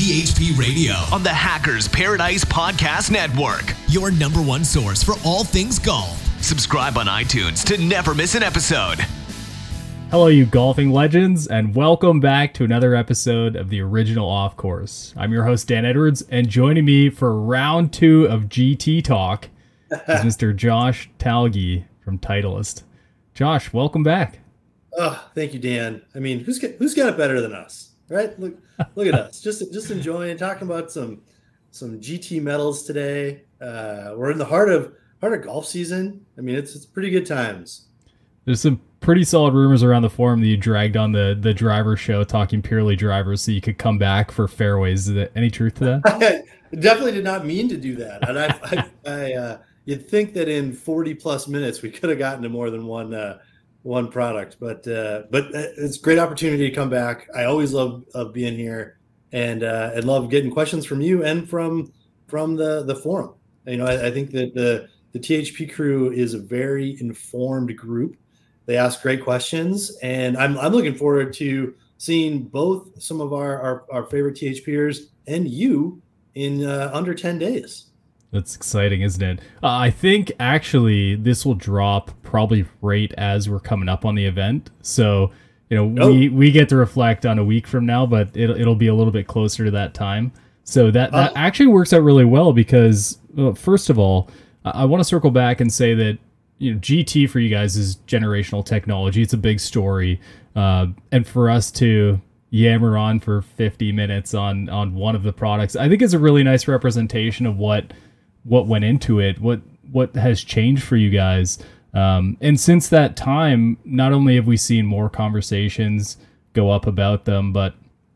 THP Radio on the Hackers Paradise Podcast Network. Your number one source for all things golf. Subscribe on iTunes to never miss an episode. Hello, you golfing legends, and welcome back to another episode of the Original Off Course. I'm your host, Dan Edwards, and joining me for round 2 of GT Talk is Mr. Josh Talge from Titleist. Josh, welcome back. Oh, thank you, Dan. I mean, who's got it better than us, right? Look at us, just enjoying talking about some GT medals today. We're in the heart of golf season. I mean, it's pretty good times. There's some pretty solid rumors around the forum that you dragged on the driver show, talking purely drivers, so you could come back for fairways. Is there any truth to that? I definitely did not mean to do that, and I you'd think that in 40 plus minutes we could have gotten to more than one product, but it's a great opportunity to come back. I always love being here, and love getting questions from you and from the forum. You know, I think that the THP crew is a very informed group. They ask great questions, and I'm looking forward to seeing both some of our favorite THPers and you in under 10 days. That's exciting, isn't it? I think actually this will drop probably right as we're coming up on the event. So, you know, we get to reflect on a week from now, but it'll be a little bit closer to that time. So that actually works out really well because, first of all, I want to circle back and say that, you know, GT for you guys is generational technology. It's a big story. And for us to yammer on for 50 minutes on one of the products, I think is a really nice representation of what went into it, what has changed for you guys. And since that time, not only have we seen more conversations go up about them, but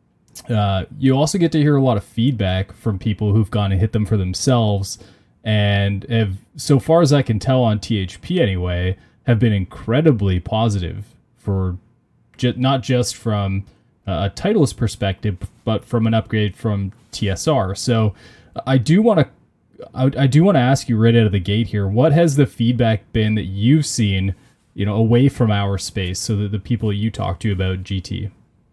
you also get to hear a lot of feedback from people who've gone and hit them for themselves, and have, so far as I can tell on THP anyway, have been incredibly positive for not just from a Titleist perspective, but from an upgrade from TSR. So I do want to ask you right out of the gate here, what has the feedback been that you've seen, you know, away from our space, so that the people that you talk to about GT?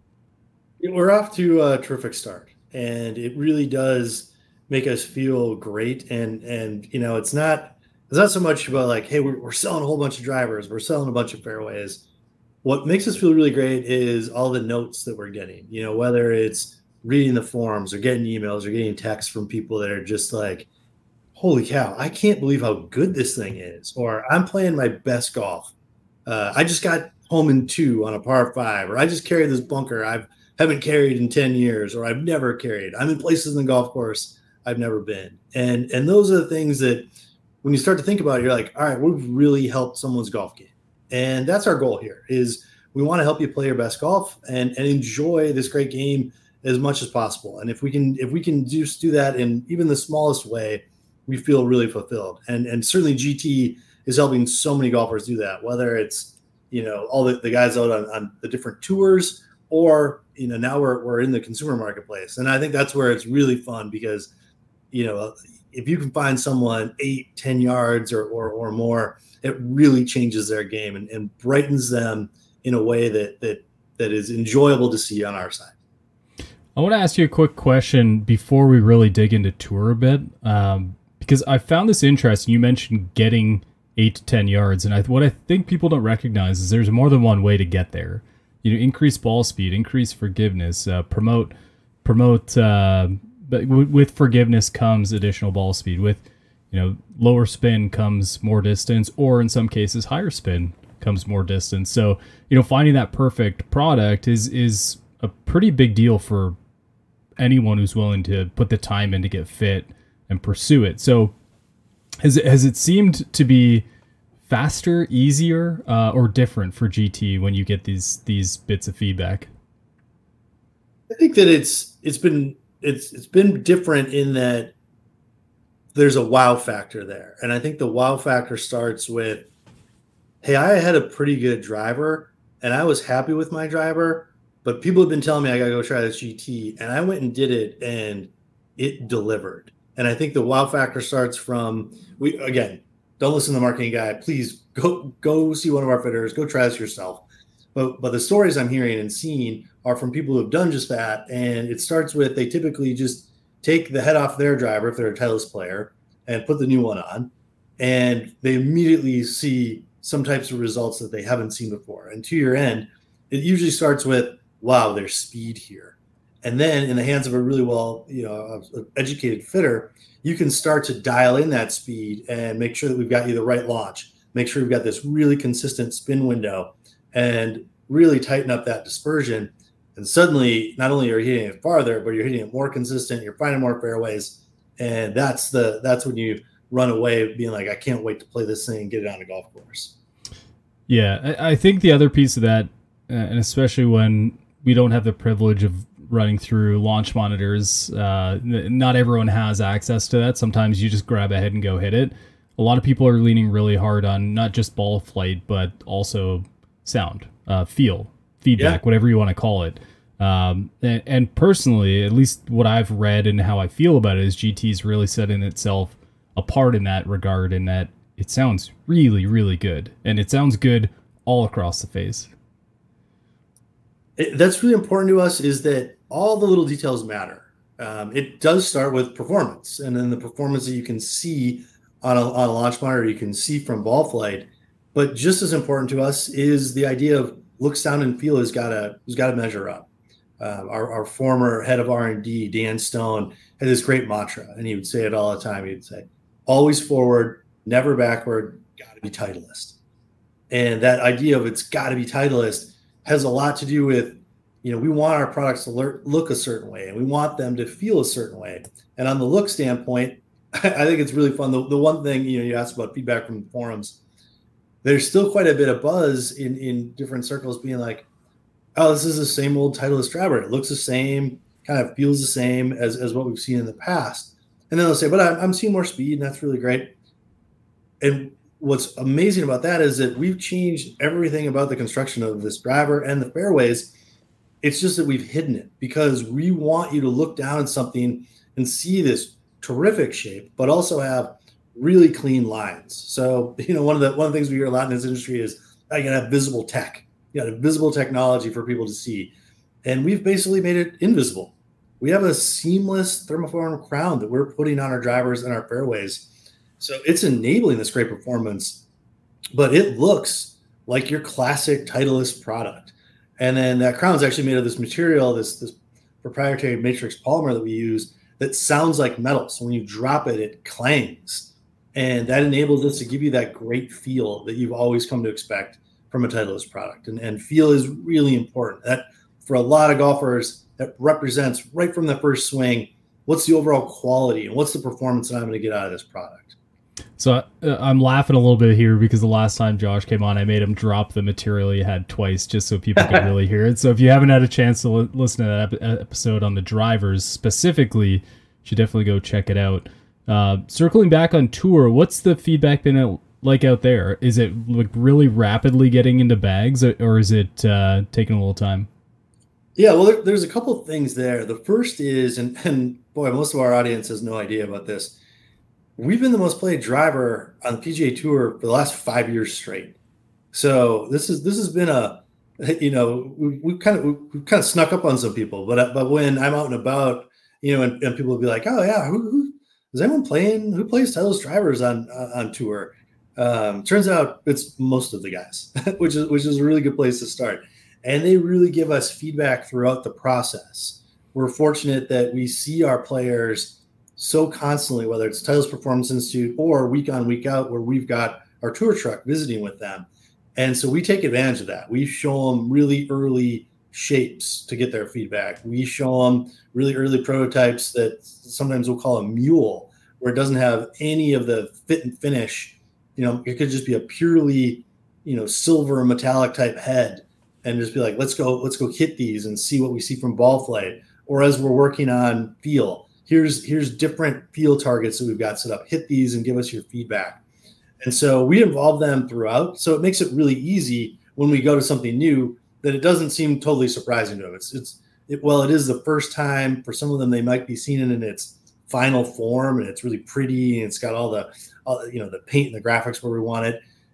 We're off to a terrific start, and it really does make us feel great. And you know, it's not so much about like, hey, we're selling a whole bunch of drivers, we're selling a bunch of fairways. What makes us feel really great is all the notes that we're getting, you know, whether it's reading the forums or getting emails or getting texts from people that are just like, holy cow, I can't believe how good this thing is. Or I'm playing my best golf. I just got home in 2 on a par 5, or I just carried this bunker I haven't carried in 10 years, or I've never carried. I'm in places in the golf course I've never been. And those are the things that when you start to think about it, you're like, all right, we've really helped someone's golf game. And that's our goal here, is we want to help you play your best golf and enjoy this great game as much as possible. And if we can just do that in even the smallest way, we feel really fulfilled. And certainly GT is helping so many golfers do that, whether it's, you know, all the guys out on the different tours, or, you know, now we're in the consumer marketplace. And I think that's where it's really fun, because, you know, if you can find someone 8-10 yards or more, it really changes their game and brightens them in a way that is enjoyable to see on our side. I want to ask you a quick question before we really dig into tour a bit, because I found this interesting. You mentioned getting 8 to 10 yards, and what I think people don't recognize is there's more than one way to get there. You know, increase ball speed, increase forgiveness, promote. But with forgiveness comes additional ball speed. With, you know, lower spin comes more distance, or in some cases higher spin comes more distance. So, you know, finding that perfect product is a pretty big deal for anyone who's willing to put the time in to get fit and pursue it. So has it seemed to be faster, easier, or different for GT when you get these bits of feedback? I think that it's been different in that there's a wow factor there. And I think the wow factor starts with, hey, I had a pretty good driver and I was happy with my driver, but people have been telling me I got to go try this GT, and I went and did it and it delivered. And I think the wow factor starts from, don't listen to the marketing guy. Please go see one of our fitters, go try this yourself. But the stories I'm hearing and seeing are from people who have done just that. And it starts with, they typically just take the head off their driver if they're a Titleist player and put the new one on, and they immediately see some types of results that they haven't seen before. And to your end, it usually starts with, wow, there's speed here. And then in the hands of a really well, educated fitter, you can start to dial in that speed and make sure that we've got you the right launch, make sure we've got this really consistent spin window, and really tighten up that dispersion. And suddenly, not only are you hitting it farther, but you're hitting it more consistent, you're finding more fairways. And that's when you run away being like, I can't wait to play this thing and get it on a golf course. Yeah, I think the other piece of that, and especially when we don't have the privilege of running through launch monitors, not everyone has access to that. Sometimes you just grab ahead and go hit it. A lot of people are leaning really hard on not just ball flight, but also sound, feel, feedback, whatever you want to call it. And personally, at least what I've read and how I feel about it is GT's really setting itself apart in that regard, in that it sounds really, really good. And it sounds good all across the face. That's really important to us, is that all the little details matter. It does start with performance, and then the performance that you can see on a launch monitor, you can see from ball flight. But just as important to us is the idea of look, sound, and feel has got to measure up. Our former head of R&D, Dan Stone, had this great mantra, and he would say it all the time. He'd say, always forward, never backward, got to be Titleist. And that idea of it's got to be Titleist has a lot to do with, we want our products to look a certain way, and we want them to feel a certain way. And on the look standpoint, I think it's really fun. The one thing, you asked about feedback from the forums, there's still quite a bit of buzz in different circles being like, oh, this is the same old Titleist driver. It looks the same, kind of feels the same as what we've seen in the past. And then they'll say, but I'm seeing more speed, and that's really great. And what's amazing about that is that we've changed everything about the construction of this driver and the fairways. It's just that we've hidden it because we want you to look down at something and see this terrific shape, but also have really clean lines. So, one of the things we hear a lot in this industry is, I gotta have visible tech. You got a visible technology for people to see. And we've basically made it invisible. We have a seamless thermoform crown that we're putting on our drivers and our fairways. So it's enabling this great performance, but it looks like your classic Titleist product. And then that crown is actually made of this material, this proprietary matrix polymer that we use that sounds like metal. So when you drop it, it clangs. And that enables us to give you that great feel that you've always come to expect from a Titleist product. And feel is really important. That, for a lot of golfers, that represents right from the first swing, what's the overall quality and what's the performance that I'm going to get out of this product. So I'm laughing a little bit here because the last time Josh came on, I made him drop the material he had twice just so people could really hear it. So if you haven't had a chance to listen to that episode on the drivers specifically, you should definitely go check it out. Circling back on tour, what's the feedback been like out there? Is it like really rapidly getting into bags, or is it taking a little time? Yeah, well, there's a couple of things there. The first is, and boy, most of our audience has no idea about this. We've been the most played driver on the PGA Tour for the last 5 years straight. So this has been we've kind of snuck up on some people. But when I'm out and about, and people will be like, oh yeah, who is anyone playing? Who plays Titleist drivers on tour? Turns out it's most of the guys, which is a really good place to start. And they really give us feedback throughout the process. We're fortunate that we see our players so constantly, whether it's Titleist Performance Institute or week on, week out, where we've got our tour truck visiting with them. And so we take advantage of that. We show them really early shapes to get their feedback. We show them really early prototypes that sometimes we'll call a mule, where it doesn't have any of the fit and finish. It could just be a purely, silver metallic type head, and just be like, let's go hit these and see what we see from ball flight. Or as we're working on feel, here's different feel targets that we've got set up. Hit these and give us your feedback. And so we involve them throughout. So it makes it really easy when we go to something new that it doesn't seem totally surprising to them. It is the first time for some of them. They might be seeing it in its final form, and it's really pretty, and it's got all the paint and the graphics where we want it.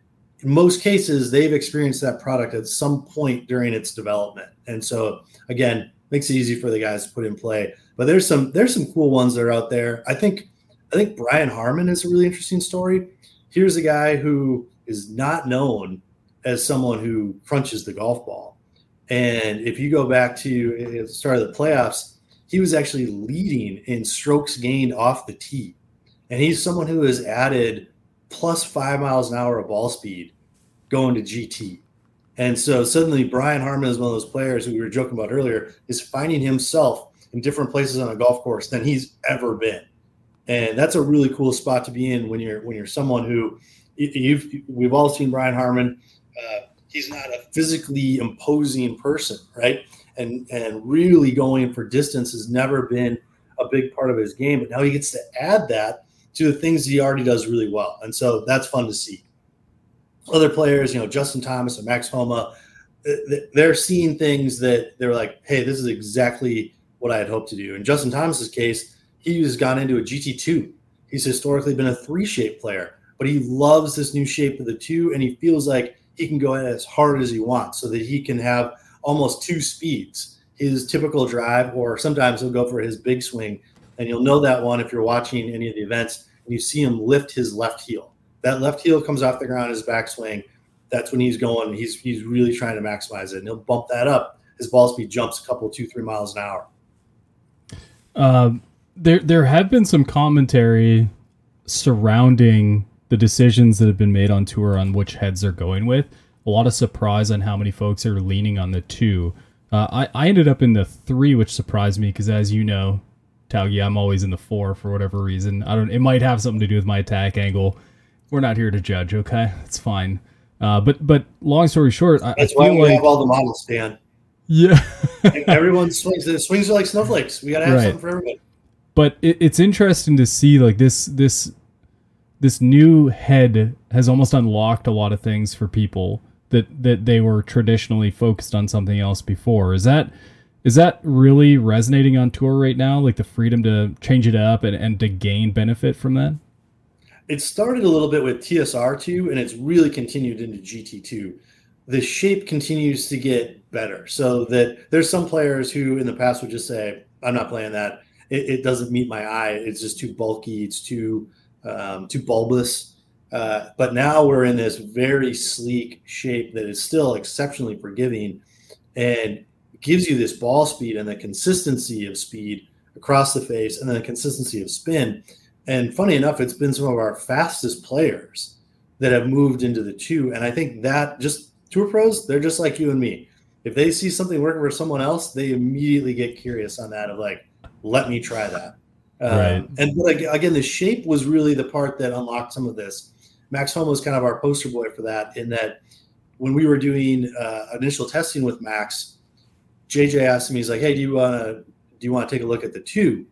in most cases, they've experienced that product at some point during its development. And so, again, makes it easy for the guys to put in play. But there's some cool ones that are out there. I think Brian Harmon is a really interesting story. Here's a guy who is not known as someone who crunches the golf ball. And if you go back to the start of the playoffs, he was actually leading in strokes gained off the tee. And he's someone who has added plus 5 miles an hour of ball speed going to GT. And so suddenly Brian Harmon is one of those players who we were joking about earlier, is finding himself in different places on a golf course than he's ever been. And that's a really cool spot to be in when you're someone who we've all seen Brian Harmon. He's not a physically imposing person, right? And really going for distance has never been a big part of his game. But now he gets to add that to the things he already does really well. And so that's fun to see. Other players, Justin Thomas and Max Homa, they're seeing things that they're like, hey, this is exactly what I had hoped to do. In Justin Thomas's case, he has gone into a GT2. He's historically been a 3-shape player, but he loves this new shape of the 2, and he feels like he can go as hard as he wants so that he can have almost 2 speeds. His typical drive, or sometimes he'll go for his big swing, and you'll know that one if you're watching any of the events and you see him lift his left heel. That left heel comes off the ground, his backswing. That's when he's going. He's really trying to maximize it, and he'll bump that up. His ball speed jumps a couple, 2-3 miles an hour. There have been some commentary surrounding the decisions that have been made on tour on which heads they're going with. A lot of surprise on how many folks are leaning on the 2. I ended up in the 3, which surprised me because, as you know, Taugi, I'm always in the 4 for whatever reason. It might have something to do with my attack angle. We're not here to judge, okay? It's fine. But long story short, that's why we have all the models, Dan. Yeah. Everyone swings. The swings are like snowflakes. We got to have something for everybody. But it's interesting to see like this new head has almost unlocked a lot of things for people that they were traditionally focused on something else before. Is that really resonating on tour right now? Like the freedom to change it up and to gain benefit from that? It started a little bit with TSR2, and it's really continued into GT2. The shape continues to get better, so that there's some players who in the past would just say, I'm not playing that. It doesn't meet my eye. It's just too bulky. It's too bulbous. But now we're in this very sleek shape that is still exceptionally forgiving and gives you this ball speed and the consistency of speed across the face and then the consistency of spin. And funny enough, it's been some of our fastest players that have moved into the 2. And I think that just tour pros, they're just like you and me. If they see something working for someone else, they immediately get curious on that of like, let me try that. Right. But again, the shape was really the part that unlocked some of this. Max Homa was kind of our poster boy for that, in that when we were doing initial testing with Max, JJ asked me, he's like, hey, do you want to take a look at the 2?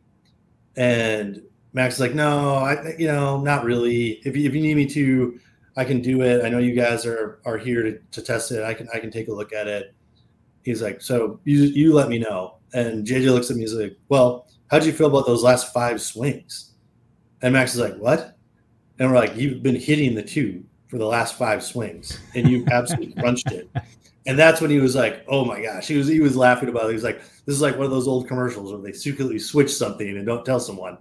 And Max is like, no, not really. If you need me to, I can do it. I know you guys are here to test it. I can take a look at it. He's like, so you let me know. And JJ looks at me, he's like, well, how'd you feel about those last 5 swings? And Max is like, what? And we're like, you've been hitting the 2 for the last 5 swings, and you absolutely crunched it. And that's when he was like, oh my gosh, he was laughing about it. He was like, this is like one of those old commercials where they secretly switch something and don't tell someone.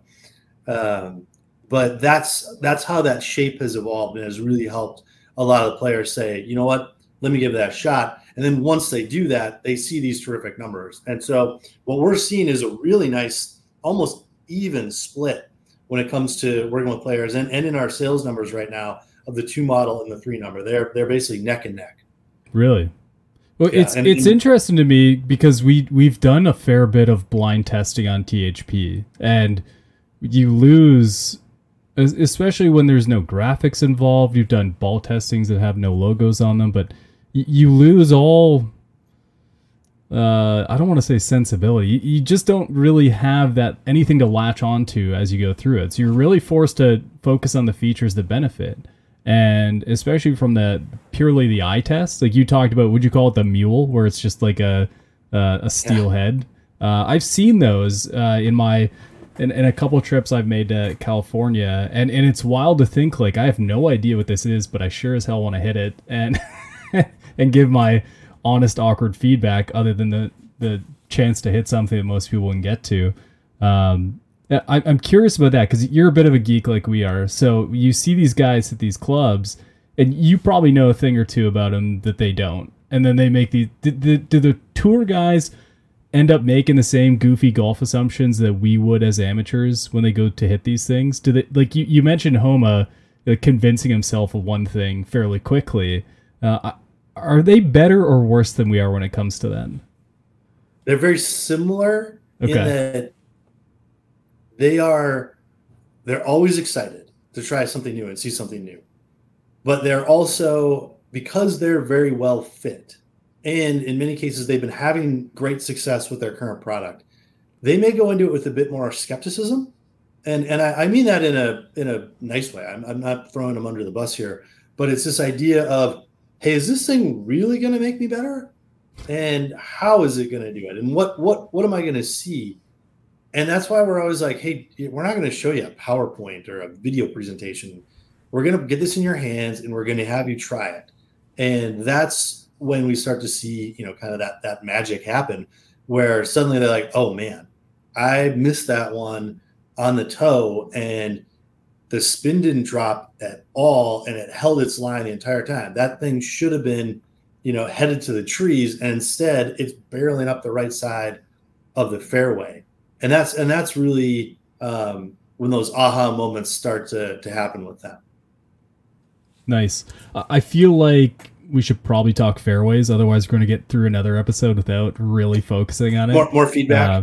But that's how that shape has evolved and has really helped a lot of the players say, you know what, let me give that a shot. And then once they do that, they see these terrific numbers. And so what we're seeing is a really nice, almost even split when it comes to working with players and in our sales numbers right now of the 2 model and the 3 number. They're basically neck and neck. Really? Well, yeah, it's interesting to me because we've done a fair bit of blind testing on THP, and you lose, especially when there's no graphics involved. You've done ball testings that have no logos on them, but you lose all, I don't want to say sensibility. You just don't really have that anything to latch onto as you go through it. So you're really forced to focus on the features that benefit. And especially from purely the eye test, like you talked about, would you call it the mule, where it's just like a steel head? I've seen those in my in a couple trips I've made to California, and it's wild to think, like, I have no idea what this is, but I sure as hell want to hit it and and give my honest, awkward feedback, other than the chance to hit something that most people wouldn't get to. I'm curious about that, because you're a bit of a geek like we are. So you see these guys at these clubs, and you probably know a thing or two about them that they don't. And then they make these. Do the tour guys end up making the same goofy golf assumptions that we would as amateurs when they go to hit these things? Do they, like you mentioned Homa convincing himself of one thing fairly quickly? Are they better or worse than we are when it comes to that? They're very similar in that they're always excited to try something new and see something new. But they're also, because they're very well fit, and in many cases they've been having great success with their current product, they may go into it with a bit more skepticism. And I mean that in a nice way. I'm not throwing them under the bus here, but it's this idea of, hey, is this thing really going to make me better? And how is it going to do it? And what am I going to see? And that's why we're always like, hey, we're not going to show you a PowerPoint or a video presentation. We're going to get this in your hands and we're going to have you try it. And that's when we start to see, kind of that magic happen, where suddenly they're like, oh man, I missed that one on the toe and the spin didn't drop at all. And it held its line the entire time. That thing should have been, headed to the trees. And instead it's barreling up the right side of the fairway. And that's really when those aha moments start to happen with them. Nice. I feel like we should probably talk fairways. Otherwise, we're going to get through another episode without really focusing on it. More feedback.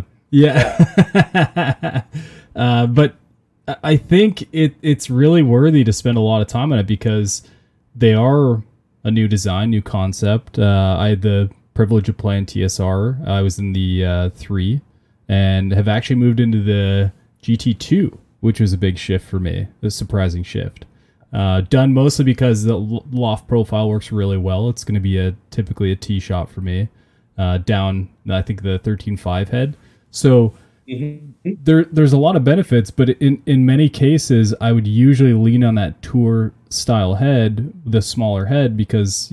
Yeah. But I think it's really worthy to spend a lot of time on it, because they are a new design, new concept. I had the privilege of playing TSR. I was in the 3. And have actually moved into the GT2, which was a big shift for me, a surprising shift. Done mostly because the loft profile works really well. It's going to be typically a tee shot for me, down, I think, the 13.5 head. So there's a lot of benefits, but in many cases, I would usually lean on that tour style head, the smaller head, because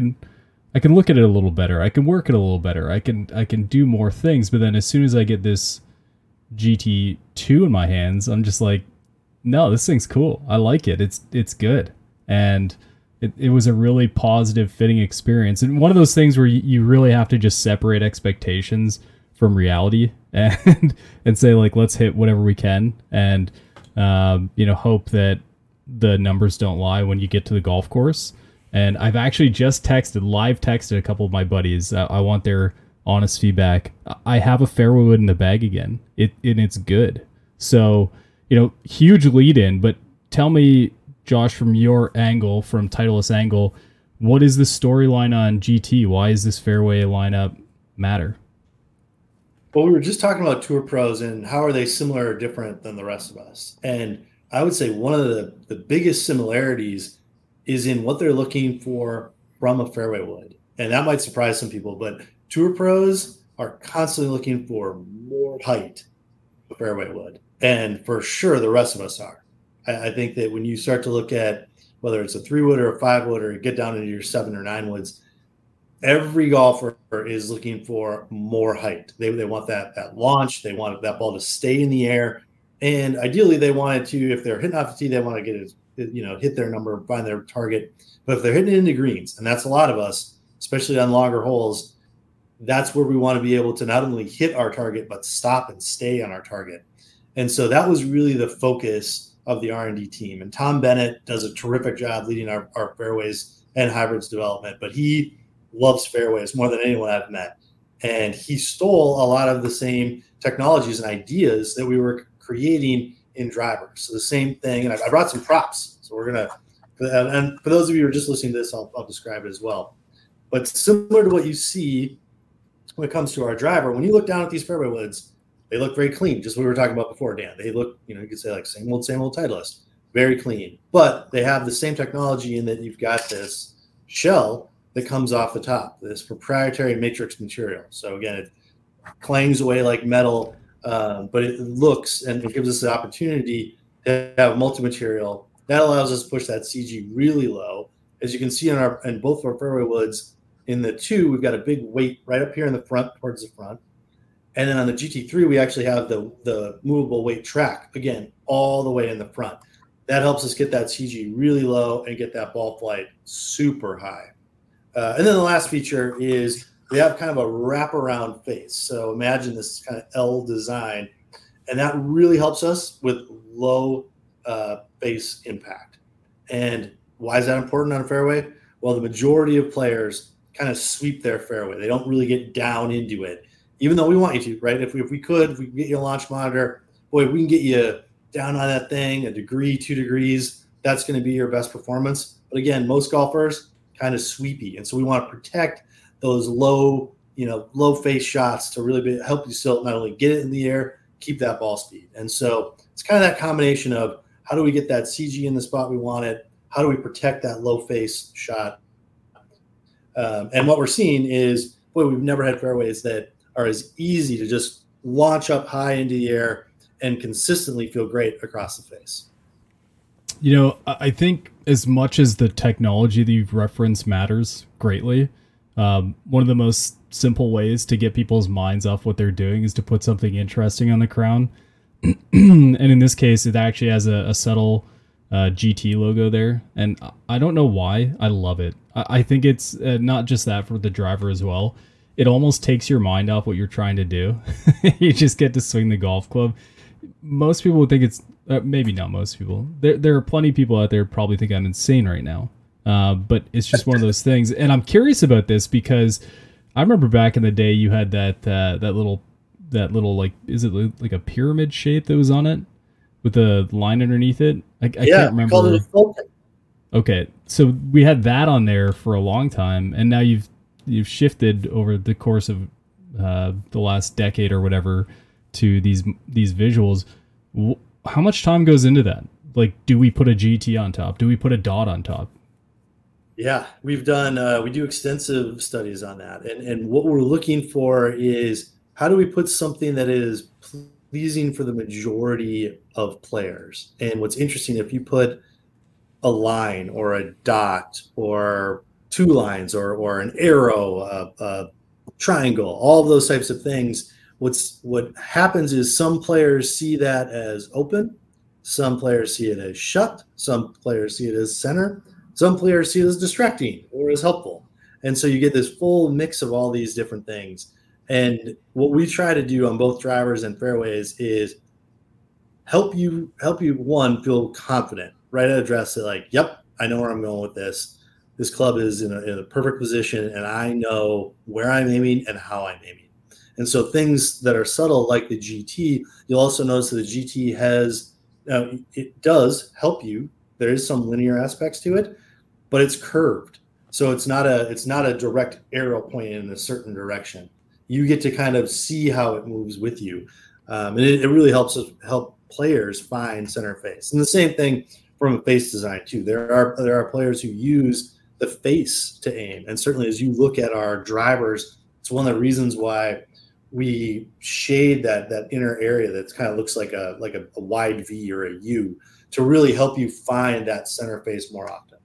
I can look at it a little better. I can work it a little better. I can do more things. But then as soon as I get this GT2 in my hands, I'm just like, no, this thing's cool. I like it. It's good. And it was a really positive fitting experience. And one of those things where you really have to just separate expectations from reality and say, like, let's hit whatever we can. And, hope that the numbers don't lie when you get to the golf course. And I've actually just live texted a couple of my buddies. I want their honest feedback. I have a fairway wood in the bag again. It's good. So, huge lead in, but tell me, Josh, from your angle, from Titleist angle, what is the storyline on GT? Why is this fairway lineup matter? Well, we were just talking about Tour Pros and how are they similar or different than the rest of us. And I would say one of the biggest similarities is in what they're looking for from a fairway wood. And that might surprise some people, but Tour Pros are constantly looking for more height of fairway wood. And for sure, the rest of us are. I think that when you start to look at whether it's a 3-wood or a 5-wood, or you get down into your 7 or 9 woods, every golfer is looking for more height. They want that launch. They want that ball to stay in the air. And ideally, they want it to, if they're hitting off the tee, they want to get it, hit their number, find their target. But if they're hitting it into greens, and that's a lot of us, especially on longer holes, that's where we want to be able to not only hit our target, but stop and stay on our target. And so that was really the focus of the R&D team. And Tom Bennett does a terrific job leading our fairways and hybrids development, but he loves fairways more than anyone I've met. And he stole a lot of the same technologies and ideas that we were creating in drivers. So the same thing, and I brought some props. So we're going to, and for those of you who are just listening to this, I'll describe it as well. But similar to what you see when it comes to our driver, when you look down at these fairway woods, they look very clean. Just what we were talking about before, Dan. They look, you could say like same old Titleist, very clean. But they have the same technology in that you've got this shell that comes off the top, this proprietary matrix material. So again, it clangs away like metal. but it looks and it gives us the opportunity to have multi-material. That allows us to push that CG really low. As you can see in both of our fairway woods, in the 2, we've got a big weight right up here in the front, towards the front. And then on the GT3, we actually have the movable weight track, again, all the way in the front. That helps us get that CG really low and get that ball flight super high. And then the last feature is we have kind of a wraparound face. So imagine this kind of L design, and that really helps us with low face impact. And why is that important on a fairway? Well, the majority of players kind of sweep their fairway. They don't really get down into it, even though we want you to, right? If we could get you a launch monitor, boy, we can get you down on that thing, a degree, 2 degrees. That's going to be your best performance. But again, most golfers kind of sweepy. And so we want to protect those low face shots to really help you still not only get it in the air, keep that ball speed. And so it's kind of that combination of how do we get that CG in the spot we want it? How do we protect that low face shot? And what we're seeing is, boy, we've never had fairways that are as easy to just launch up high into the air and consistently feel great across the face. I think as much as the technology that you've referenced matters greatly, one of the most simple ways to get people's minds off what they're doing is to put something interesting on the crown. And in this case, it actually has a subtle GT logo there. And I don't know why. I love it. I think it's not just that for the driver as well. It almost takes your mind off what you're trying to do. You just get to swing the golf club. Most people would think it's maybe not most people. There are plenty of people out there who probably think I'm insane right now. But it's just one of those things. And I'm curious about this because I remember back in the day you had that little like, is it like a pyramid shape that was on it with a line underneath it? I can't remember. Called it a Fulton. Okay, so we had that on there for a long time, and now you've shifted over the course of the last decade or whatever to these visuals. How much time goes into that? Like, do we put a GT on top? Do we put a dot on top? Yeah, we've done, we do extensive studies on that. And what we're looking for is how do we put something that is pleasing for the majority of players? And what's interesting, if you put a line or a dot or 2 lines or an arrow, a triangle, all of those types of things, what happens is some players see that as open, some players see it as shut, some players see it as center, some players see it as distracting or as helpful. And so you get this full mix of all these different things. And what we try to do on both drivers and fairways is help you one, feel confident, right? Address it like, yep, I know where I'm going with this. This club is in a perfect position and I know where I'm aiming and how I'm aiming. And so things that are subtle like the GT, you'll also notice that the GT has, it does help you. There is some linear aspects to it, but it's curved. So it's not a direct arrow pointing in a certain direction. You get to kind of see how it moves with you. And it really helps players find center face. And the same thing from a face design too. There are players who use the face to aim. And certainly as you look at our drivers, it's one of the reasons why we shade that inner area that kind of looks like a wide V or a U to really help you find that center face more often.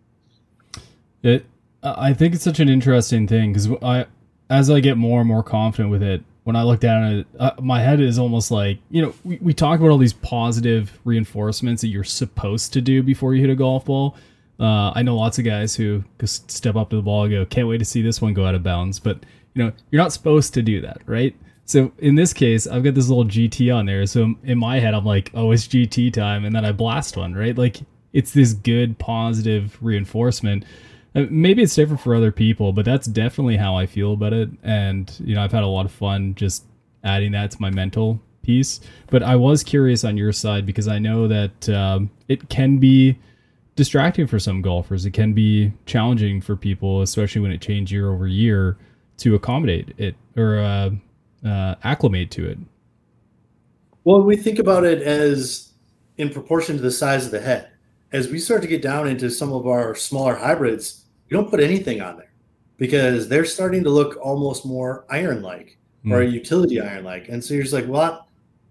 I think it's such an interesting thing because as I get more and more confident with it, when I look down at it, my head is almost like, we talk about all these positive reinforcements that you're supposed to do before you hit a golf ball. I know lots of guys who just step up to the ball and go, can't wait to see this one go out of bounds. But, you're not supposed to do that, right? So in this case, I've got this little GT on there. So in my head, I'm like, oh, it's GT time. And then I blast one, right? Like it's this good, positive reinforcement. Maybe it's different for other people, but that's definitely how I feel about it. And, I've had a lot of fun just adding that to my mental piece. But I was curious on your side because I know that it can be distracting for some golfers. It can be challenging for people, especially when it changes year over year, to accommodate it or acclimate to it. Well, we think about it as in proportion to the size of the head. As we start to get down into some of our smaller hybrids, we don't put anything on there because they're starting to look almost more iron-like or a utility iron-like. And so you're just like, well,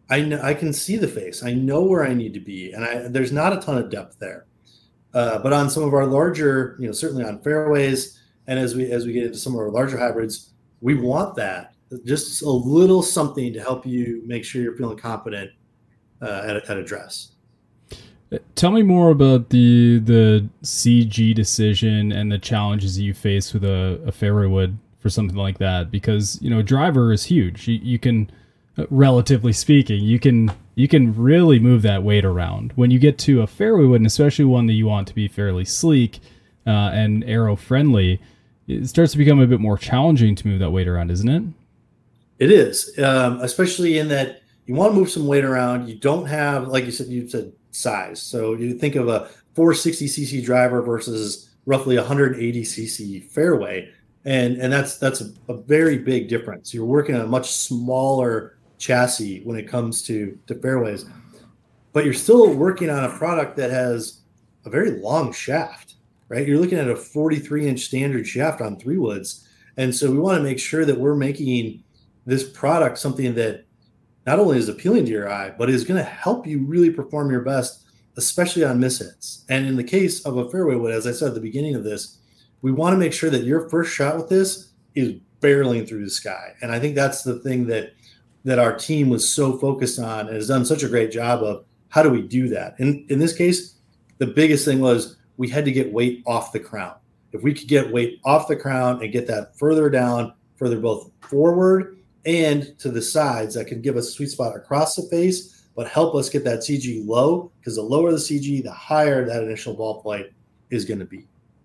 I can see the face. I know where I need to be, and there's not a ton of depth there. But on some of our larger, certainly on fairways, and as we get into some of our larger hybrids, we want that, just a little something to help you make sure you're feeling confident at address. Tell me more about the CG decision and the challenges you face with a fairway wood for something like that, because a driver is huge. You can, relatively speaking, you can really move that weight around. When you get to a fairway wood, and especially one that you want to be fairly sleek and arrow friendly, it starts to become a bit more challenging to move that weight around, isn't it? It is, especially in that you want to move some weight around. You don't have, like you said, size. So you think of a 460cc driver versus roughly 180cc fairway, and that's a very big difference. You're working on a much smaller chassis when it comes to fairways, but you're still working on a product that has a very long shaft, right? You're looking at a 43-inch standard shaft on 3-woods, and so we want to make sure that we're making this product something that not only is appealing to your eye, but is going to help you really perform your best, especially on mishits. And in the case of a fairway wood, as I said at the beginning of this, we want to make sure that your first shot with this is barreling through the sky. And I think that's the thing that our team was so focused on and has done such a great job of. How do we do that? In this case, the biggest thing was we had to get weight off the crown. If we could get weight off the crown and get that further down, further both forward and to the sides, that could give us a sweet spot across the face, but help us get that CG low, because the lower the CG, the higher that initial ball flight is going to be.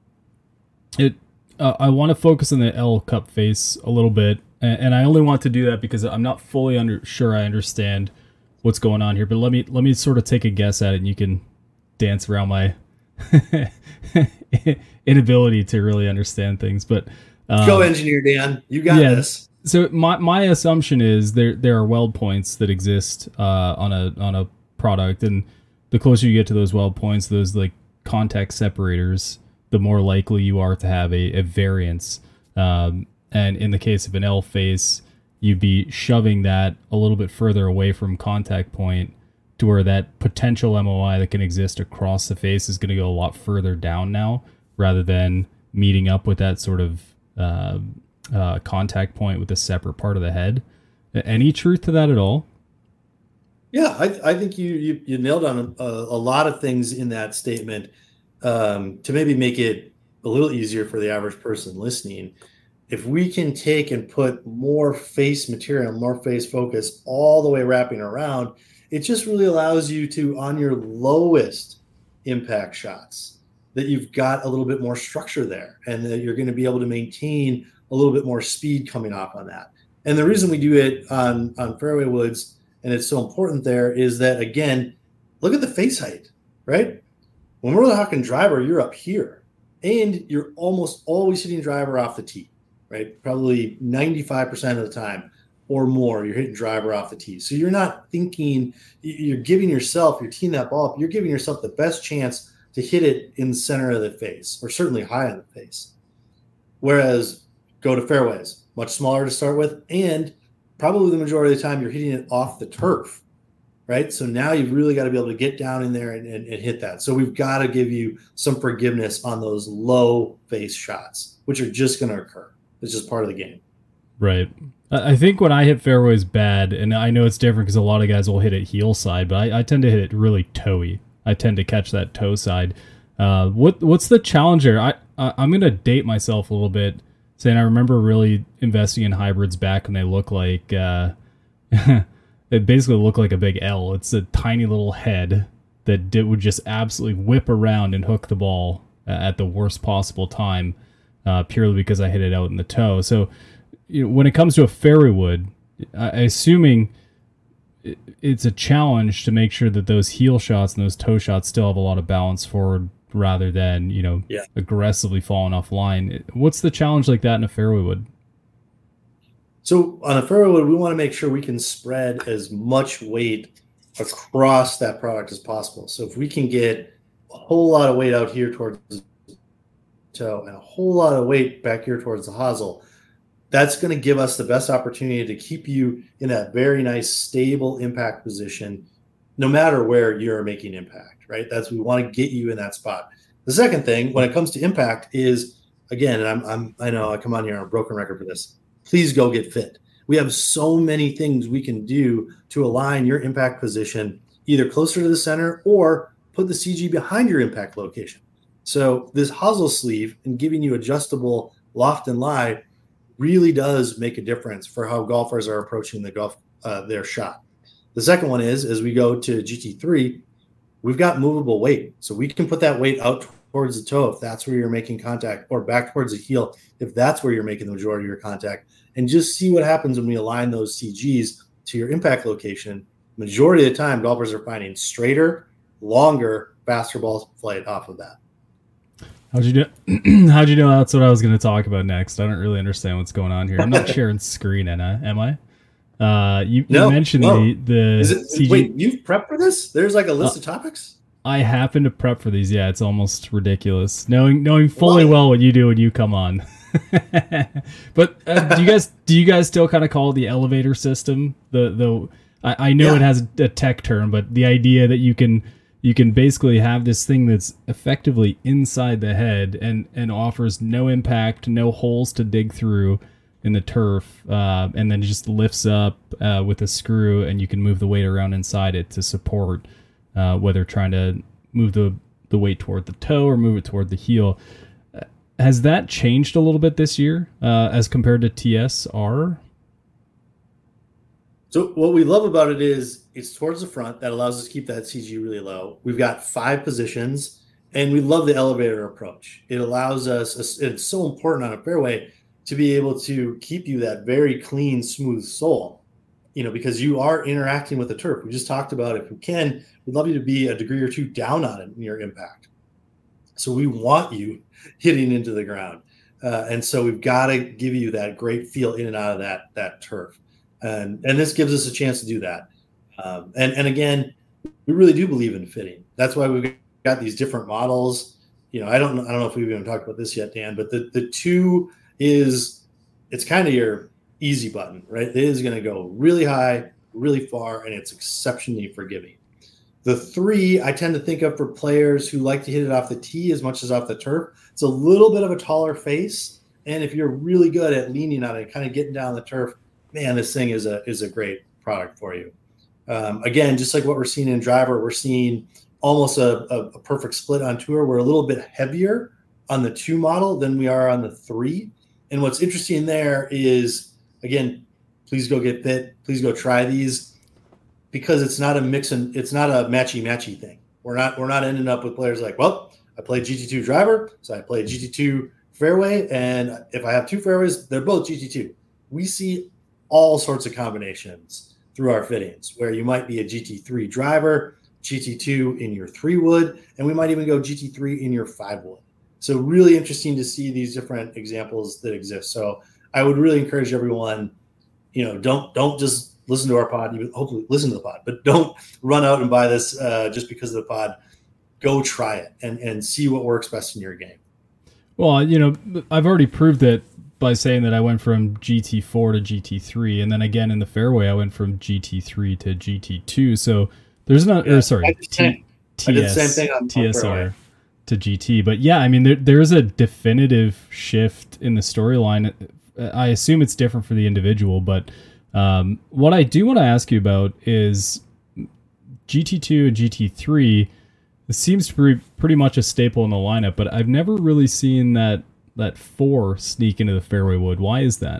I want to focus on the L cup face a little bit, and I only want to do that because I'm not fully sure I understand what's going on here. But let me sort of take a guess at it, and you can dance around my inability to really understand things. But go, engineer Dan, you got this. So my assumption is there are weld points that exist on a product, and the closer you get to those weld points, those like contact separators, the more likely you are to have a variance. And in the case of an L face, you'd be shoving that a little bit further away from contact point to where that potential MOI that can exist across the face is going to go a lot further down now, rather than meeting up with that sort of contact point with a separate part of the head. Any truth to that at all? Yeah, I think you nailed on a lot of things in that statement. To maybe make it a little easier for the average person listening, if we can take and put more face material, more face focus all the way wrapping around, it just really allows you to, on your lowest impact shots, that you've got a little bit more structure there, and that you're going to be able to maintain a little bit more speed coming off on that. And the reason we do it on fairway woods, and it's so important there, is that, again, look at the face height, right? When we're talking driver, you're up here, and you're almost always hitting driver off the tee, right? Probably 95% of the time or more, you're hitting driver off the tee. So you're not thinking, you're giving yourself, you're teeing that ball up, you're giving yourself the best chance to hit it in the center of the face, or certainly high on the face. Whereas go to fairways, much smaller to start with, and probably the majority of the time you're hitting it off the turf, right? So now you've really got to be able to get down in there and hit that. So we've got to give you some forgiveness on those low face shots, which are just going to occur. It's just part of the game. Right. I think when I hit fairways bad, and I know it's different because a lot of guys will hit it heel side, but I tend to hit it really toey. I tend to catch that toe side. What's the challenge there? I'm going to date myself a little bit, saying I remember really investing in hybrids back when they look like it basically looked like a big L. It's a tiny little head that would just absolutely whip around and hook the ball at the worst possible time, purely because I hit it out in the toe. So when it comes to a fairway wood, assuming it's a challenge to make sure that those heel shots and those toe shots still have a lot of balance forward, rather than aggressively falling off line. What's the challenge like that in a fairway wood? So on a fairway wood, we want to make sure we can spread as much weight across that product as possible. So if we can get a whole lot of weight out here towards the toe and a whole lot of weight back here towards the hosel, that's going to give us the best opportunity to keep you in that very nice, stable impact position, no matter where you're making impact, right? We want to get you in that spot. The second thing, when it comes to impact, is, again, and I know I come on here on a broken record for this, please go get fit. We have so many things we can do to align your impact position either closer to the center or put the CG behind your impact location. So this hosel sleeve and giving you adjustable loft and lie really does make a difference for how golfers are approaching their shot. The second one is, as we go to GT3, we've got movable weight. So we can put that weight out towards the toe if that's where you're making contact, or back towards the heel if that's where you're making the majority of your contact, and just see what happens when we align those CGs to your impact location. Majority of the time, golfers are finding straighter, longer, faster ball flight off of that. How'd you know that's what I was going to talk about next? I don't really understand what's going on here. I'm not sharing screen, am I? You mentioned the CG. Wait, you've prepped for this? There's like a list of topics? I happen to prep for these. Yeah, it's almost ridiculous. Knowing fully well what you do when you come on. But do you guys still kind of call it the elevator system? I know it has a tech term, but the idea that you can basically have this thing that's effectively inside the head and offers no impact, no holes to dig through in the turf, and then it just lifts up with a screw, and you can move the weight around inside it to support whether trying to move the weight toward the toe or move it toward the heel. Has that changed a little bit this year as compared to TSR? So what we love about it is it's towards the front. That allows us to keep that CG really low. We've got 5 positions, and we love the elevator approach. It allows us, it's so important on a fairway, to be able to keep you that very clean, smooth sole, because you are interacting with the turf. We just talked about, if we can, we'd love you to be a degree or two down on it in your impact. So we want you hitting into the ground. And so we've got to give you that great feel in and out of that turf. And this gives us a chance to do that. And again, we really do believe in fitting. That's why we've got these different models. I don't know if we've even talked about this yet, Dan, but the 2 is, it's kind of your easy button, right? It is going to go really high, really far, and it's exceptionally forgiving. The 3, I tend to think of for players who like to hit it off the tee as much as off the turf. It's a little bit of a taller face, and if you're really good at leaning on it, kind of getting down the turf, man, this thing is a great product for you. Again, just like what we're seeing in driver, we're seeing almost a perfect split on tour. We're a little bit heavier on the 2 model than we are on the 3. And what's interesting there is, again, please go get fit. Please go try these, because it's not a mix and it's not a matchy thing. We're not ending up with players like, well, I play GT2 driver, so I play GT2 fairway, and if I have 2 fairways, they're both GT2. We see all sorts of combinations through our fittings, where you might be a GT3 driver, GT2 in your 3-wood, and we might even go GT3 in your 5-wood. So really interesting to see these different examples that exist. So I would really encourage everyone, don't just listen to our pod, hopefully listen to the pod, but don't run out and buy this just because of the pod. Go try it and see what works best in your game. Well, I've already proved it by saying that I went from GT4 to GT3, and then again in the fairway I went from GT3 to GT2. So there's not, I did the same thing on TSR to GT. But yeah, I mean there is a definitive shift in the storyline. I assume it's different for the individual, but what I do want to ask you about is GT2 and GT3. It seems to be pretty much a staple in the lineup, but I've never really seen that 4 sneak into the fairway wood. Why is that?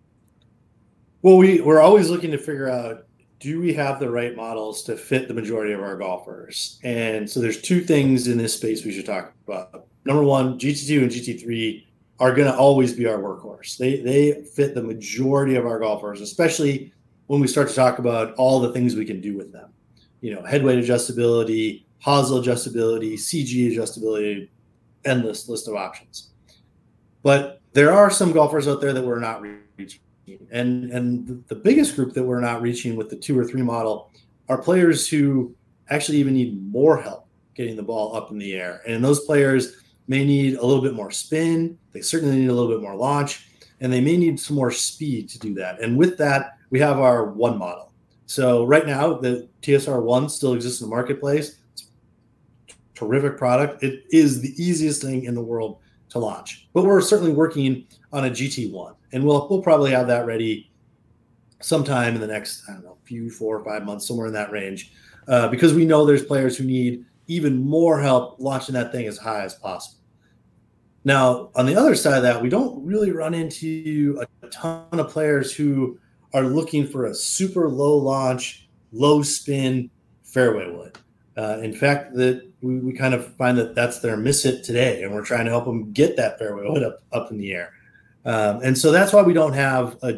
Well, we're always looking to figure out, do we have the right models to fit the majority of our golfers? And so there's 2 things in this space we should talk about. Number 1, GT2 and GT3 are going to always be our workhorse. They fit the majority of our golfers, especially when we start to talk about all the things we can do with them. Head weight adjustability, hosel adjustability, CG adjustability, endless list of options. But there are some golfers out there that we're not reaching. And the biggest group that we're not reaching with the 2 or 3 model are players who actually even need more help getting the ball up in the air. And those players may need a little bit more spin. They certainly need a little bit more launch. and they may need some more speed to do that. And with that, we have our one model. So right now, the TSR 1 still exists in the marketplace. It's a terrific product. It is the easiest thing in the world to launch. But we're certainly working on a GT1, and we'll probably have that ready sometime in the next, I don't know, few 4 or 5 months, somewhere in that range, because we know there's players who need even more help launching that thing as high as possible. Now, on the other side of that, we don't really run into a ton of players who are looking for a super low launch, low spin fairway wood. In fact, that we kind of find that that's their miss it today, and we're trying to help them get that fairway wood up in the air. And so that's why we don't have a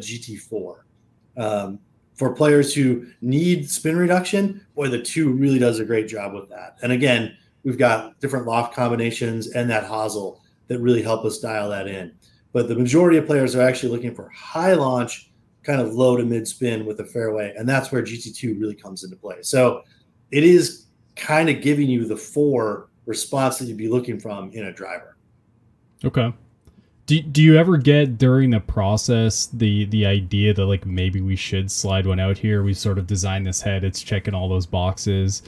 GT4. For players who need spin reduction, boy, the 2 really does a great job with that. And again, we've got different loft combinations and that hosel that really help us dial that in. But the majority of players are actually looking for high launch, kind of low to mid spin with a fairway, and that's where GT2 really comes into play. So it is kind of giving you the 4 response that you'd be looking from in a driver. Okay. Do you ever get during the process the idea that like maybe we should slide one out here? We sort of designed this head, it's checking all those boxes,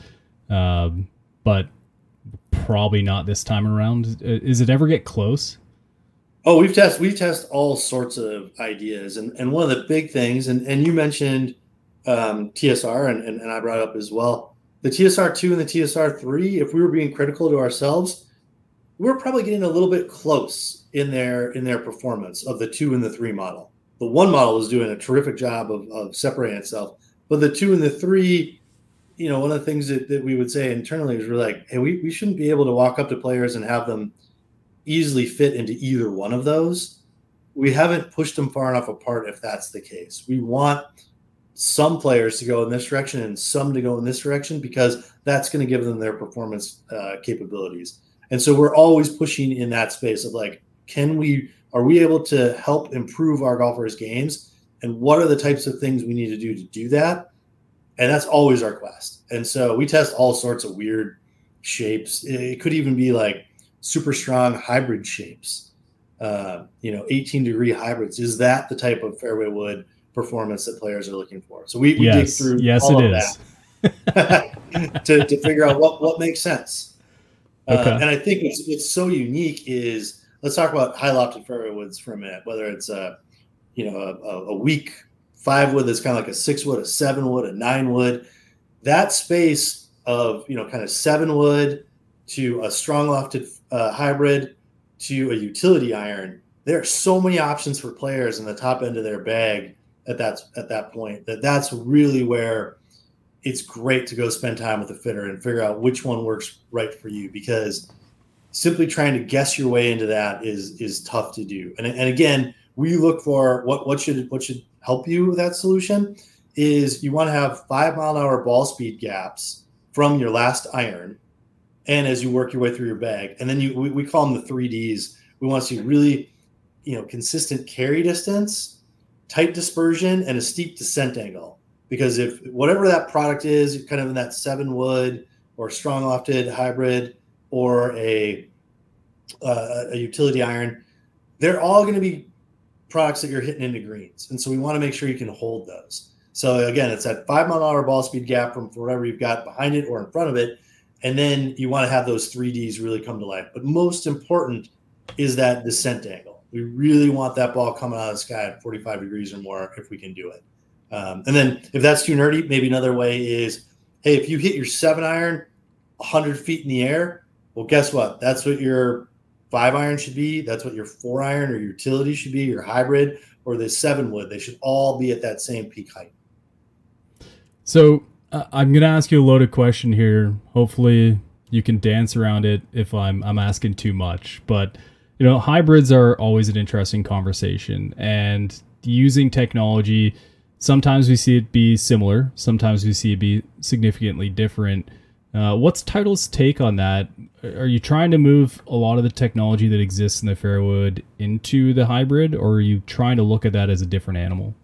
but probably not this time around. Is it ever get close? Oh, we test all sorts of ideas, and one of the big things, and you mentioned TSR, and I brought it up as well. The TSR2 and the TSR3, if we were being critical to ourselves, we're probably getting a little bit close in their performance of the 2 and the 3 model. The 1 model is doing a terrific job of separating itself, but the 2 and the 3, one of the things that we would say internally is we're like, hey, we shouldn't be able to walk up to players and have them easily fit into either one of those. We haven't pushed them far enough apart if that's the case. We want some players to go in this direction and some to go in this direction, because that's going to give them their performance capabilities. And so we're always pushing in that space of like, are we able to help improve our golfers' games? And what are the types of things we need to do that? And that's always our quest. And so we test all sorts of weird shapes. It could even be like super strong hybrid shapes, 18-degree hybrids. Is that the type of fairway wood performance that players are looking for? So we dig through all of that to figure out what makes sense. Okay. And I think it's so unique is, let's talk about high lofted fairway woods for a minute, whether it's a weak 5 wood that's kind of like a 6 wood, a 7 wood, a 9 wood. That space of, kind of 7 wood to a strong lofted hybrid to a utility iron, there are so many options for players in the top end of their bag at that point that's really where it's great to go spend time with a fitter and figure out which one works right for you, because simply trying to guess your way into that is tough to do. And again, we look for what should help you with that solution is you want to have 5-mile-an-hour ball speed gaps from your last iron, and as you work your way through your bag, and then we call them the 3Ds. We want to see really, consistent carry distance, tight dispersion, and a steep descent angle. Because if whatever that product is, kind of in that 7 wood or strong lofted hybrid or a utility iron, they're all going to be products that you're hitting into greens. And so we want to make sure you can hold those. So again, it's that 5-mile-an-hour ball speed gap from whatever you've got behind it or in front of it. And then you want to have those 3Ds really come to life. But most important is that descent angle. We really want that ball coming out of the sky at 45 degrees or more if we can do it. And then if that's too nerdy, maybe another way is, hey, if you hit your 7-iron 100 feet in the air, well, guess what? That's what your 5-iron should be. That's what your 4-iron or utility should be, your hybrid or the 7 wood. They should all be at that same peak height. So I'm going to ask you a loaded question here. Hopefully you can dance around it if I'm asking too much. But, hybrids are always an interesting conversation. And using technology, sometimes we see it be similar. Sometimes we see it be significantly different. What's Title's take on that? Are you trying to move a lot of the technology that exists in the fairwood into the hybrid, or are you trying to look at that as a different animal?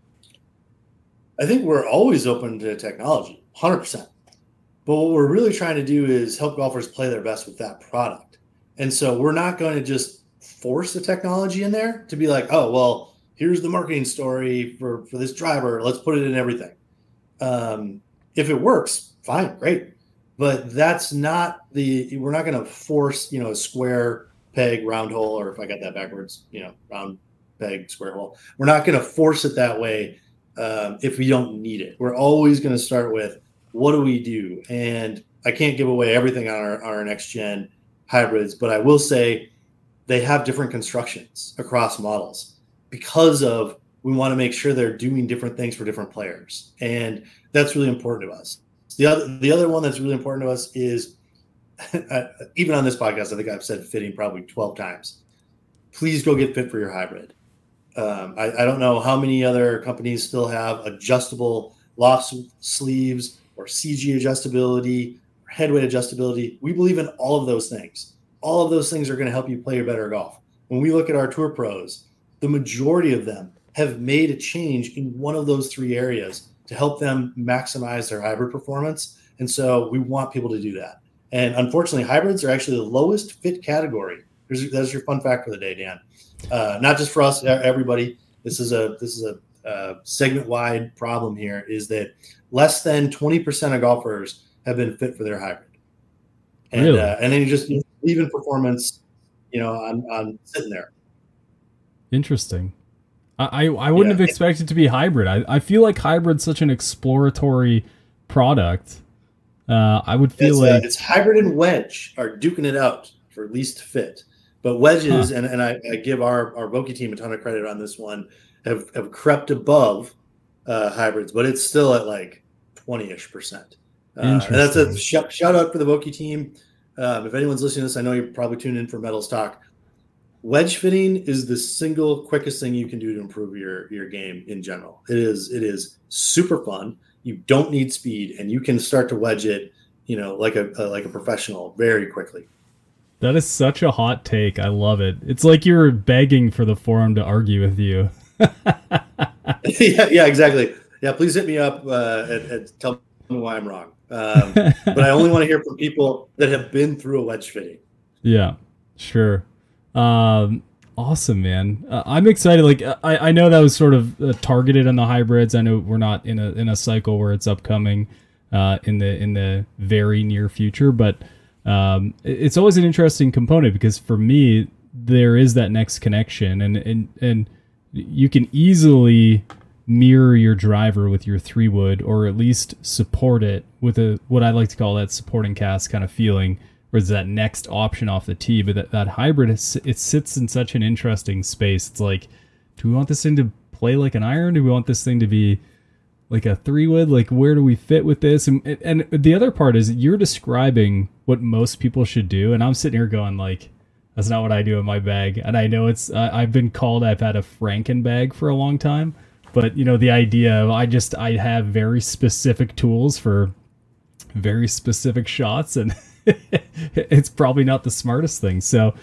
I think we're always open to technology, 100%. But what we're really trying to do is help golfers play their best with that product. And so we're not going to just force the technology in there to be like, oh, well, here's the marketing story for this driver. Let's put it in everything. If it works, fine, great. But that's not we're not going to force, a square peg, round hole, or if I got that backwards, round peg, square hole. We're not going to force it that way if we don't need it. We're always going to start with, what do we do? And I can't give away everything on our next gen hybrids, but I will say they have different constructions across models because of we want to make sure they're doing different things for different players. And that's really important to us. The other one that's really important to us is, even on this podcast, I think I've said fitting probably 12 times. Please go get fit for your hybrid. I don't know how many other companies still have adjustable loft sleeves or CG adjustability or headweight adjustability. We believe in all of those things. All of those things are going to help you play better golf. When we look at our tour pros, the majority of them have made a change in one of those three areas to help them maximize their hybrid performance. And so we want people to do that. And unfortunately, hybrids are actually the lowest fit category. That's your fun fact for the day, Dan. Not just for us, everybody. This is a segment-wide problem here, is that less than 20% of golfers have been fit for their hybrid. And, really? And then you just leave in performance, on sitting there. Interesting. I wouldn't have expected to be hybrid. I feel like hybrid's such an exploratory product. I would feel it's hybrid and wedge are duking it out for least fit. But wedges, and I give our Vokey team a ton of credit on this one, have crept above hybrids, but it's still at like 20-ish%. And that's a shout out for the Vokey team. If anyone's listening to this, I know you're probably tuned in for Metals Talk. Wedge fitting is the single quickest thing you can do to improve your game in general. It is super fun. You don't need speed, and you can start to wedge it, like a professional very quickly. That is such a hot take. I love it. It's like you're begging for the forum to argue with you. yeah, exactly. Yeah, please hit me up and tell me why I'm wrong. But I only want to hear from people that have been through a wedge fitting. Yeah, sure. Awesome, man. I'm excited. Like I know that was sort of targeted on the hybrids. I know we're not in a cycle where it's upcoming in the very near future, but it's always an interesting component because for me there is that next connection, and you can easily mirror your driver with your 3-wood, or at least support it with what I like to call that supporting cast kind of feeling. Or is that next option off the tee? But that hybrid, it sits in such an interesting space. It's like, do we want this thing to play like an iron? Do we want this thing to be like a 3-wood? Like, where do we fit with this? And the other part is you're describing what most people should do, and I'm sitting here going like, that's not what I do in my bag. And I know I've been called, I've had a Franken bag for a long time, but the idea of I have very specific tools for very specific shots, and it's probably not the smartest thing. So,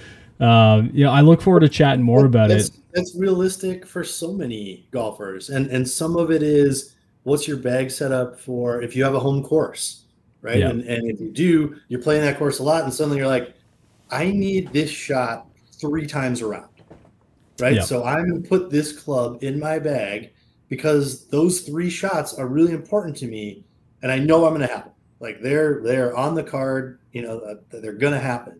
I look forward to chatting more about it. That's realistic for so many golfers. And some of it is, what's your bag set up for if you have a home course, right? Yeah. And if you do, you're playing that course a lot, and suddenly you're like, I need this shot 3 times around, right? Yeah. So I'm going to put this club in my bag because those 3 shots are really important to me, and I know I'm going to have them. Like they're on the card, they're going to happen.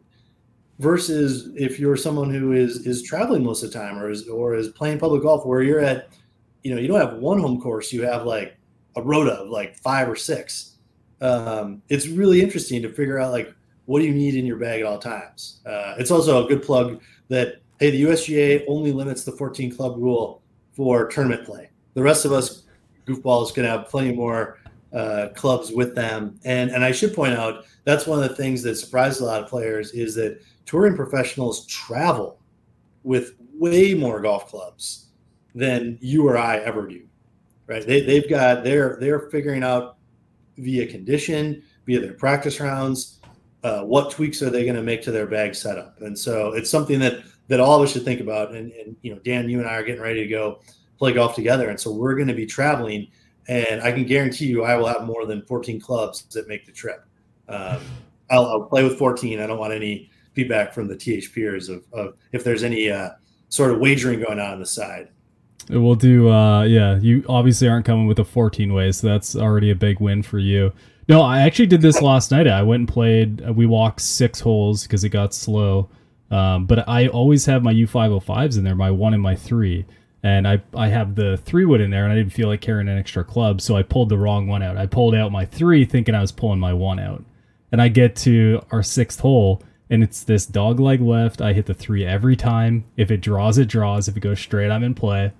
Versus if you're someone who is traveling most of the time or is playing public golf where you're at, you don't have one home course, you have like a rota of like 5 or 6. It's really interesting to figure out like, what do you need in your bag at all times? It's also a good plug that, hey, the USGA only limits the 14 club rule for tournament play. The rest of us goofballs can have plenty more clubs with them. And I should point out, that's one of the things that surprised a lot of players is that touring professionals travel with way more golf clubs than you or I ever do, right? They're figuring out via condition, via their practice rounds, what tweaks are they going to make to their bag setup. And so it's something that all of us should think about. And Dan, you and I are getting ready to go play golf together. And so we're going to be traveling, and I can guarantee you I will have more than 14 clubs that make the trip. I'll play with 14. I don't want any feedback from the THPers of if there's any sort of wagering going on the side. We'll do, you obviously aren't coming with a 14 way, so that's already a big win for you. No, I actually did this last night. I went and played, we walked 6 holes because it got slow. But I always have my U505s in there, my 1 and my 3. And I have the 3-wood in there, and I didn't feel like carrying an extra club, so I pulled the wrong one out. I pulled out my 3 thinking I was pulling my 1 out. And I get to our 6th hole, and it's this dog leg left. I hit the 3 every time. If it draws, it draws. If it goes straight, I'm in play.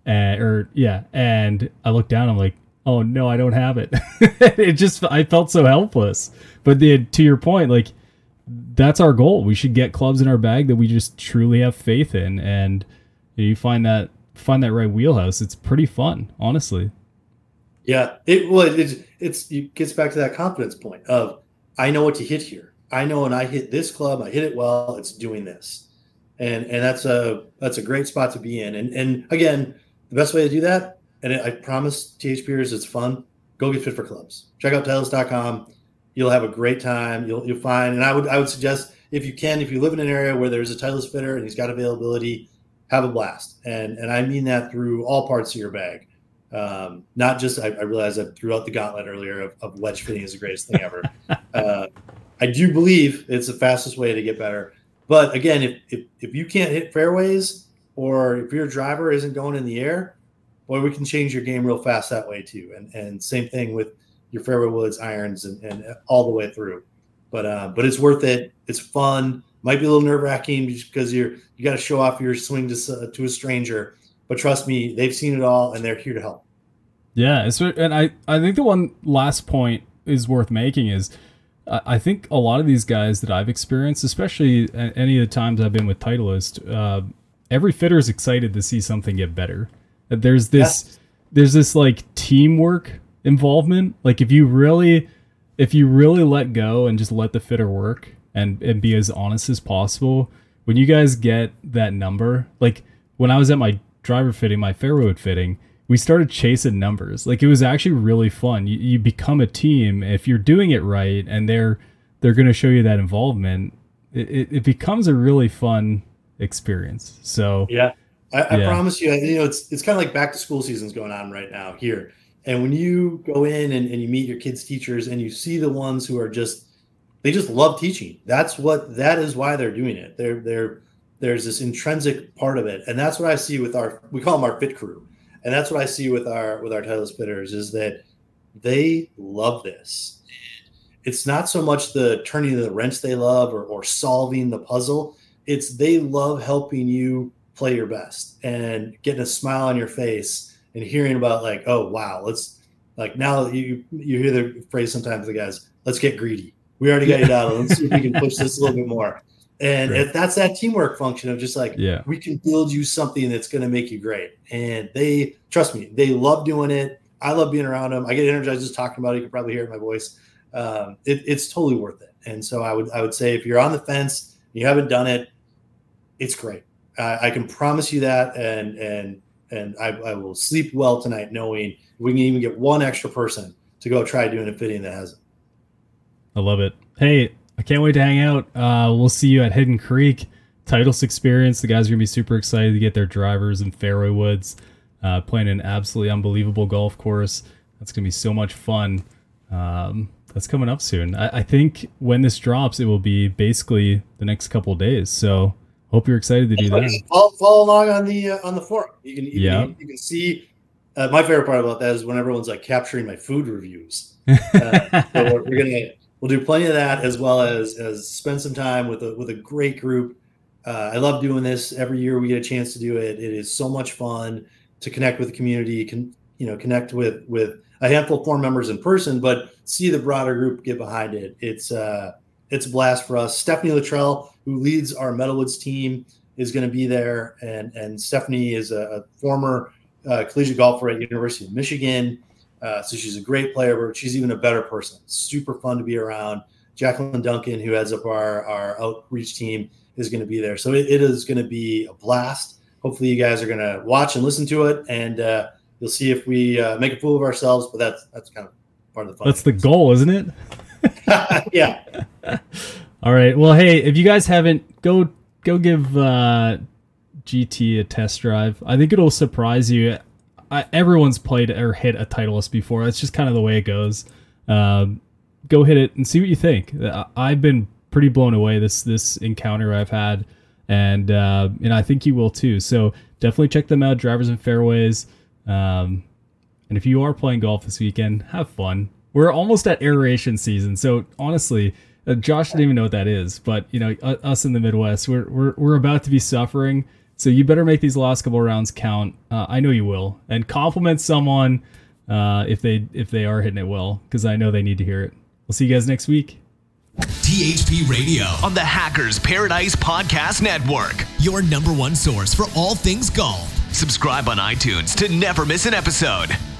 And I look down, I'm like, oh no, I don't have it. I felt so helpless. But to your point, like, that's our goal. We should get clubs in our bag that we just truly have faith in, and you find that right wheelhouse. It's pretty fun, honestly. Yeah, it gets back to that confidence point of, I know what to hit here. I know when I hit this club, I hit it well. It's doing this, and that's a great spot to be in. And again, the best way to do that, and I promise THPers it's fun. Go get fit for clubs. Check out Titleist.com. You'll have a great time. You'll find, and I would suggest, if you live in an area where there's a Titleist fitter and he's got availability, have a blast. And I mean that through all parts of your bag. Not just, I realized I threw out the gauntlet earlier of wedge fitting is the greatest thing ever. I do believe it's the fastest way to get better. But again, if you can't hit fairways, or if your driver isn't going in the air, boy, we can change your game real fast that way too. And same thing with your fairway woods, irons, and all the way through. But it's worth it. It's fun. Might be a little nerve-wracking just because you got to show off your swing to a stranger. But trust me, they've seen it all, and they're here to help. Yeah, and I think the one last point is worth making is, I think a lot of these guys that I've experienced, especially any of the times I've been with Titleist, every fitter is excited to see something get better. There's this like teamwork involvement. Like if you really let go and just let the fitter work and be as honest as possible, when you guys get that number, like when I was at my driver fitting, my fairway wood fitting, we started chasing numbers. Like it was actually really fun. You become a team if you're doing it right, and they're going to show you that involvement. It becomes a really fun experience. So yeah, I promise you, it's kind of like back to school season's going on right now here. And when you go in and you meet your kids' teachers and you see the ones who are they just love teaching. That is why they're doing it. There's this intrinsic part of it. And that's what I see with we call them our fit crew. And that's what I see with our Titleist fitters, is that they love this. It's not so much the turning the wrench they love or solving the puzzle. It's they love helping you play your best and getting a smile on your face and hearing about like, oh, wow, let's like, now you hear the phrase sometimes, the guys, let's get greedy. We already got you down. Let's see if we can push this a little bit more. And if that's that teamwork function of just like, we can build you something that's going to make you great. And they, trust me, they love doing it. I love being around them. I get energized just talking about it. You can probably hear it in my voice. It's totally worth it. And so I would say if you're on the fence, you haven't done it, it's great. I can promise you that. And I will sleep well tonight knowing we can even get one extra person to go try doing a fitting that hasn't. I love it. Hey, I can't wait to hang out. We'll see you at Hidden Creek Titleist Experience. The guys are going to be super excited to get their drivers in fairway woods, playing an absolutely unbelievable golf course. That's going to be so much fun. That's coming up soon. I think when this drops, it will be basically the next couple of days. So hope you're excited to do that. Follow along on the forum. You can see. My favorite part about that is when everyone's like capturing my food reviews. So we'll do plenty of that, as well as spend some time with a great group. I love doing this. Every year we get a chance to do it. It is so much fun to connect with the community, connect with a handful of forum members in person, but see the broader group get behind it. It's a blast for us. Stephanie Luttrell, who leads our Metalwoods team, is going to be there. And Stephanie is a former collegiate golfer at University of Michigan. So she's a great player, but she's even a better person. Super fun to be around. Jacqueline Duncan, who heads up our outreach team, is going to be there. So it is going to be a blast. Hopefully you guys are going to watch and listen to it, and you'll see if we make a fool of ourselves, but that's kind of part of the fun. That's the goal, isn't it? Yeah. All right. Well, hey, if you guys haven't, go give GT a test drive. I think it'll surprise you. Everyone's played or hit a Titleist before. That's just kind of the way it goes. Go hit it and see what you think. I've been pretty blown away this encounter I've had, and I think you will too. So definitely check them out, Drivers and Fairways. And if you are playing golf this weekend, have fun. We're almost at aeration season, so honestly, Josh didn't even know what that is. But us in the Midwest, we're about to be suffering. So you better make these last couple rounds count. I know you will, and compliment someone if they are hitting it well, because I know they need to hear it. We'll see you guys next week. THP Radio, On the Hackers Paradise Podcast Network. your number one source for all things golf. Subscribe on iTunes to never miss an episode.